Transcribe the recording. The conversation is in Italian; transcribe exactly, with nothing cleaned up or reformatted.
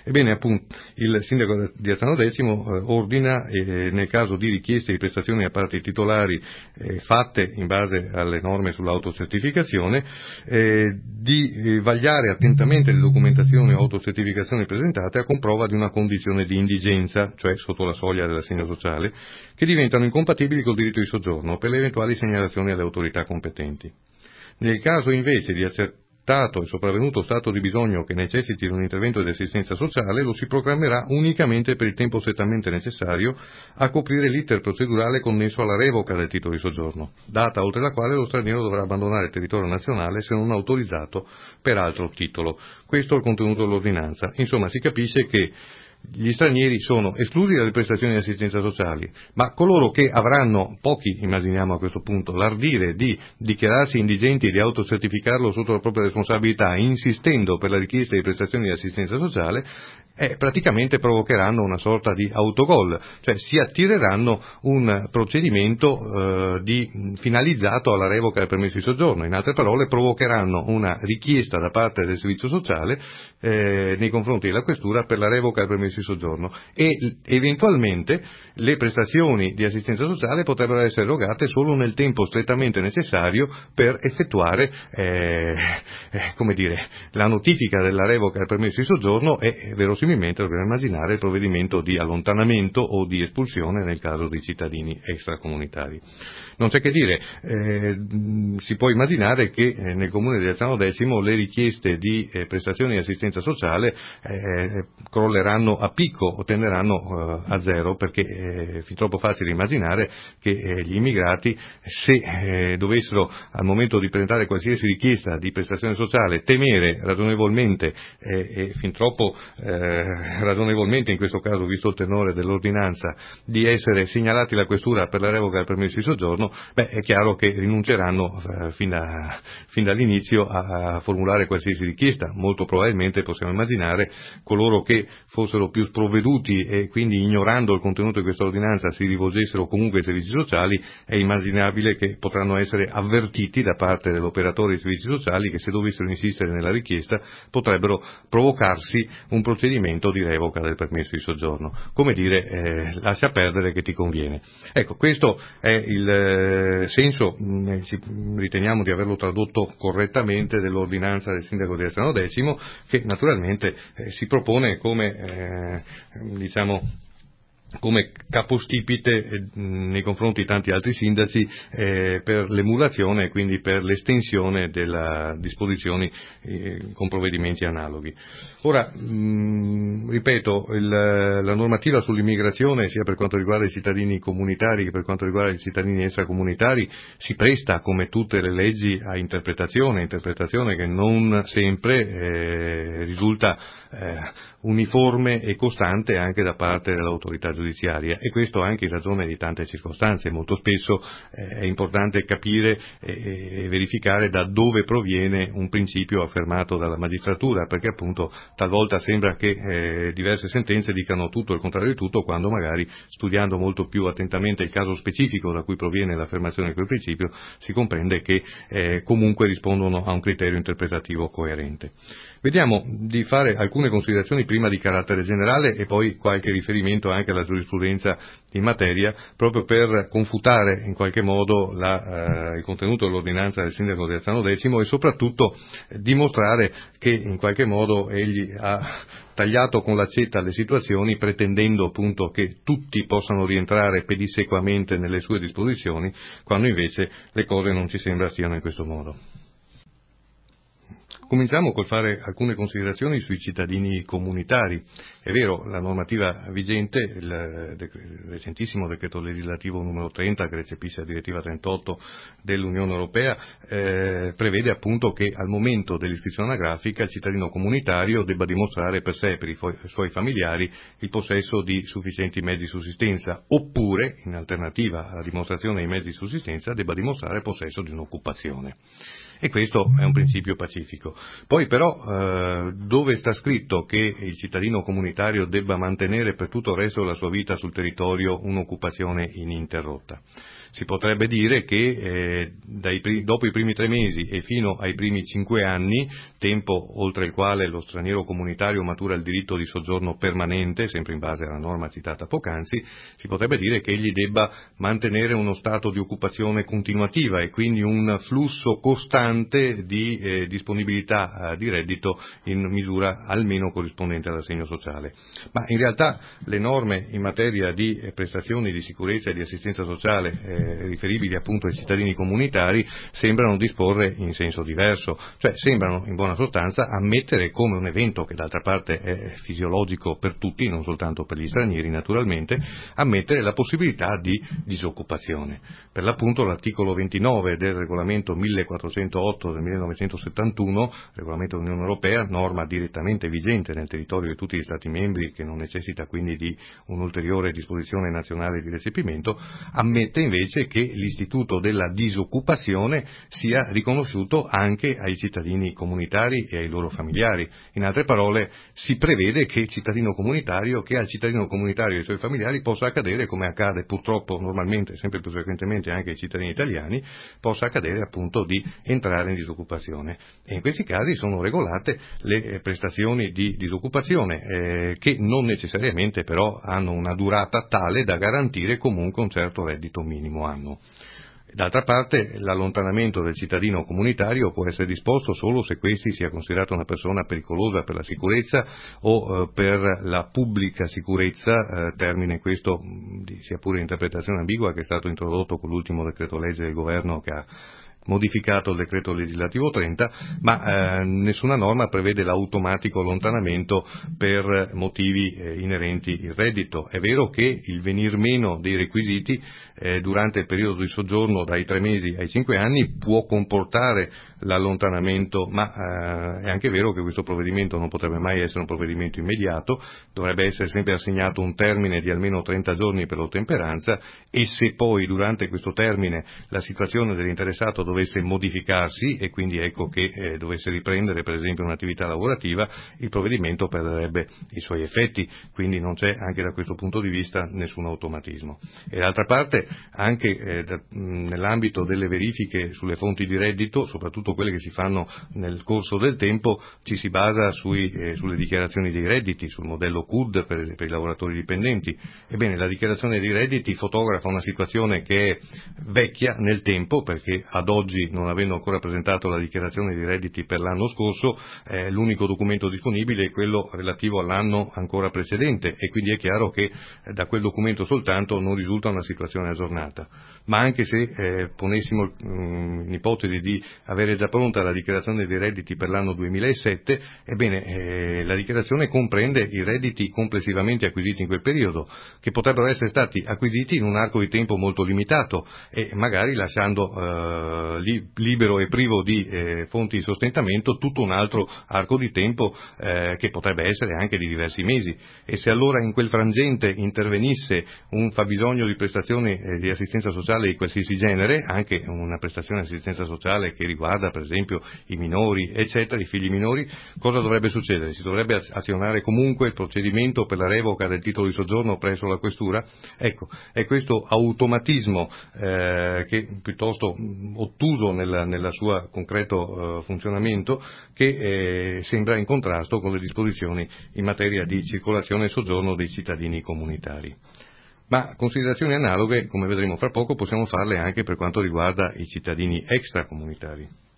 Ebbene, appunto, il sindaco di Azzano X eh, ordina, eh, nel caso di richieste di prestazioni da parte dei titolari eh, fatte in base alle norme sull'autocertificazione, eh, di eh, vagliare attentamente le documentazioni o autocertificazioni presentate a comprova di una condizione di indigenza, cioè sotto la soglia dell'assegno sociale, che diventano incompatibili col diritto di soggiorno per le eventuali segnalazioni alle autorità competenti. Nel caso invece di accertato e sopravvenuto stato di bisogno che necessiti di un intervento di assistenza sociale, lo si programmerà unicamente per il tempo strettamente necessario a coprire l'iter procedurale connesso alla revoca del titolo di soggiorno, data oltre la quale lo straniero dovrà abbandonare il territorio nazionale se non autorizzato per altro titolo. Questo è il contenuto dell'ordinanza. Insomma, si capisce che gli stranieri sono esclusi dalle prestazioni di assistenza sociali, ma coloro che avranno, pochi immaginiamo a questo punto, l'ardire di dichiararsi indigenti e di autocertificarlo sotto la propria responsabilità, insistendo per la richiesta di prestazioni di assistenza sociale, eh, praticamente provocheranno una sorta di autogol, cioè si attireranno un procedimento eh, di, finalizzato alla revoca del permesso di soggiorno. In altre parole, provocheranno una richiesta da parte del servizio sociale eh, nei confronti della questura per la revoca del permesso di soggiorno e eventualmente le prestazioni di assistenza sociale potrebbero essere erogate solo nel tempo strettamente necessario per effettuare eh, eh, come dire, la notifica della revoca del permesso di soggiorno e verosimilmente dobbiamo immaginare il provvedimento di allontanamento o di espulsione nel caso di cittadini extracomunitari. Non c'è che dire, eh, si può immaginare che eh, nel comune di Azzano X le richieste di eh, prestazioni di assistenza sociale eh, crolleranno a picco o tenderanno eh, a zero, perché è fin troppo facile immaginare che eh, gli immigrati, se eh, dovessero al momento di presentare qualsiasi richiesta di prestazione sociale temere ragionevolmente eh, e fin troppo eh, ragionevolmente in questo caso, visto il tenore dell'ordinanza, di essere segnalati alla questura per la revoca del permesso di soggiorno, beh, è chiaro che rinunceranno eh, fin, da, fin dall'inizio a, a formulare qualsiasi richiesta. Molto probabilmente possiamo immaginare coloro che fossero più sprovveduti e quindi ignorando il contenuto di questa ordinanza si rivolgessero comunque ai servizi sociali. È immaginabile che potranno essere avvertiti da parte dell'operatore dei servizi sociali che se dovessero insistere nella richiesta potrebbero provocarsi un procedimento di revoca del permesso di soggiorno. Come dire, eh, lascia perdere che ti conviene. Ecco, questo è il eh, senso, mh, riteniamo di averlo tradotto correttamente, dell'ordinanza del sindaco di Azzano X, che naturalmente eh, si propone come eh, diciamo come capostipite eh, nei confronti di tanti altri sindaci eh, per l'emulazione e quindi per l'estensione delle disposizioni eh, con provvedimenti analoghi. Ora, mh, ripeto, il, la normativa sull'immigrazione, sia per quanto riguarda i cittadini comunitari che per quanto riguarda i cittadini extracomunitari, si presta, come tutte le leggi, a interpretazione, interpretazione che non sempre eh, risulta eh, uniforme e costante anche da parte dell'autorità giudiziaria, e questo anche in ragione di tante circostanze. Molto spesso eh, è importante capire e, e verificare da dove proviene un principio affermato dalla magistratura, perché appunto talvolta sembra che eh, diverse sentenze dicano tutto il contrario di tutto, quando magari, studiando molto più attentamente il caso specifico da cui proviene l'affermazione di quel principio, si comprende che eh, comunque rispondono a un criterio interpretativo coerente. Vediamo di fare alcune considerazioni prima di carattere generale e poi qualche riferimento anche alla giurisprudenza in materia, proprio per confutare in qualche modo la, eh, il contenuto dell'ordinanza del sindaco di Azzano X e soprattutto eh, dimostrare che in qualche modo egli ha tagliato con l'accetta le situazioni, pretendendo appunto che tutti possano rientrare pedissequamente nelle sue disposizioni, quando invece le cose non ci sembra stiano in questo modo. Cominciamo col fare alcune considerazioni sui cittadini comunitari. È vero, la normativa vigente, il, il recentissimo decreto legislativo numero trenta, che recepisce la direttiva trentotto dell'Unione Europea, eh, prevede appunto che al momento dell'iscrizione anagrafica il cittadino comunitario debba dimostrare per sé e per i fu- suoi familiari il possesso di sufficienti mezzi di sussistenza, oppure, in alternativa alla dimostrazione dei mezzi di sussistenza, debba dimostrare il possesso di un'occupazione. E questo è un principio pacifico. Poi però eh, dove sta scritto che il cittadino comunitario debba mantenere per tutto il resto della sua vita sul territorio un'occupazione ininterrotta? Si potrebbe dire che eh, dai, dopo i primi tre mesi e fino ai primi cinque anni, tempo oltre il quale lo straniero comunitario matura il diritto di soggiorno permanente, sempre in base alla norma citata poc'anzi, si potrebbe dire che egli debba mantenere uno stato di occupazione continuativa e quindi un flusso costante di eh, disponibilità eh, di reddito in misura almeno corrispondente all'assegno sociale. Ma in realtà le norme in materia di eh, prestazioni di sicurezza e di assistenza sociale eh, riferibili appunto ai cittadini comunitari sembrano disporre in senso diverso, cioè sembrano in buona sostanza ammettere come un evento che d'altra parte è fisiologico per tutti, non soltanto per gli stranieri naturalmente, ammettere la possibilità di disoccupazione. Per l'appunto l'articolo ventinove del regolamento millequattrocentootto del millenovecentosettantuno, regolamento dell'Unione Europea, norma direttamente vigente nel territorio di tutti gli Stati membri, che non necessita quindi di un'ulteriore disposizione nazionale di recepimento, ammette invece che l'istituto della disoccupazione sia riconosciuto anche ai cittadini comunitari e ai loro familiari. In altre parole, si prevede che il cittadino comunitario, che al cittadino comunitario e ai suoi familiari possa accadere, come accade purtroppo normalmente, sempre più frequentemente anche ai cittadini italiani, possa accadere appunto di entrare in disoccupazione. E in questi casi sono regolate le eh, prestazioni di disoccupazione, eh, che non necessariamente però hanno una durata tale da garantire comunque un certo reddito minimo annuo. D'altra parte, l'allontanamento del cittadino comunitario può essere disposto solo se questi sia considerato una persona pericolosa per la sicurezza o eh, per la pubblica sicurezza, eh, termine questo, mh, sia pure interpretazione ambigua, che è stato introdotto con l'ultimo decreto legge del governo che ha modificato il decreto legislativo trenta, ma eh, nessuna norma prevede l'automatico allontanamento per motivi eh, inerenti il reddito. È vero che il venir meno dei requisiti eh, durante il periodo di soggiorno dai tre mesi ai cinque anni può comportare l'allontanamento, ma eh, è anche vero che questo provvedimento non potrebbe mai essere un provvedimento immediato, dovrebbe essere sempre assegnato un termine di almeno trenta giorni per l'ottemperanza, e se poi durante questo termine la situazione dell'interessato dovesse modificarsi e quindi ecco che eh, dovesse riprendere per esempio un'attività lavorativa, il provvedimento perderebbe i suoi effetti, quindi non c'è anche da questo punto di vista nessun automatismo. E d'altra parte anche eh, da, mh, nell'ambito delle verifiche sulle fonti di reddito, soprattutto quelle che si fanno nel corso del tempo, ci si basa sui, eh, sulle dichiarazioni dei redditi, sul modello C U D per, per i lavoratori dipendenti. Ebbene, la dichiarazione dei redditi fotografa una situazione che è vecchia nel tempo, perché ad oggi, non avendo ancora presentato la dichiarazione dei redditi per l'anno scorso, eh, l'unico documento disponibile è quello relativo all'anno ancora precedente, e quindi è chiaro che eh, da quel documento soltanto non risulta una situazione aggiornata. Ma anche se eh, ponessimo mh, l'ipotesi di avere già pronta la dichiarazione dei redditi per l'anno duemilasette, ebbene eh, la dichiarazione comprende i redditi complessivamente acquisiti in quel periodo, che potrebbero essere stati acquisiti in un arco di tempo molto limitato e magari lasciando eh, li, libero e privo di eh, fonti di sostentamento tutto un altro arco di tempo eh, che potrebbe essere anche di diversi mesi. E se allora in quel frangente intervenisse un fabbisogno di prestazioni eh, di assistenza sociale di qualsiasi genere, anche una prestazione di assistenza sociale che riguarda per esempio i minori, eccetera, i figli minori, cosa dovrebbe succedere? Si dovrebbe azionare comunque il procedimento per la revoca del titolo di soggiorno presso la questura? Ecco, è questo automatismo eh, che piuttosto ottuso nel nella sua concreto eh, funzionamento che eh, sembra in contrasto con le disposizioni in materia di circolazione e soggiorno dei cittadini comunitari. Ma considerazioni analoghe, come vedremo fra poco, possiamo farle anche per quanto riguarda i cittadini extracomunitari.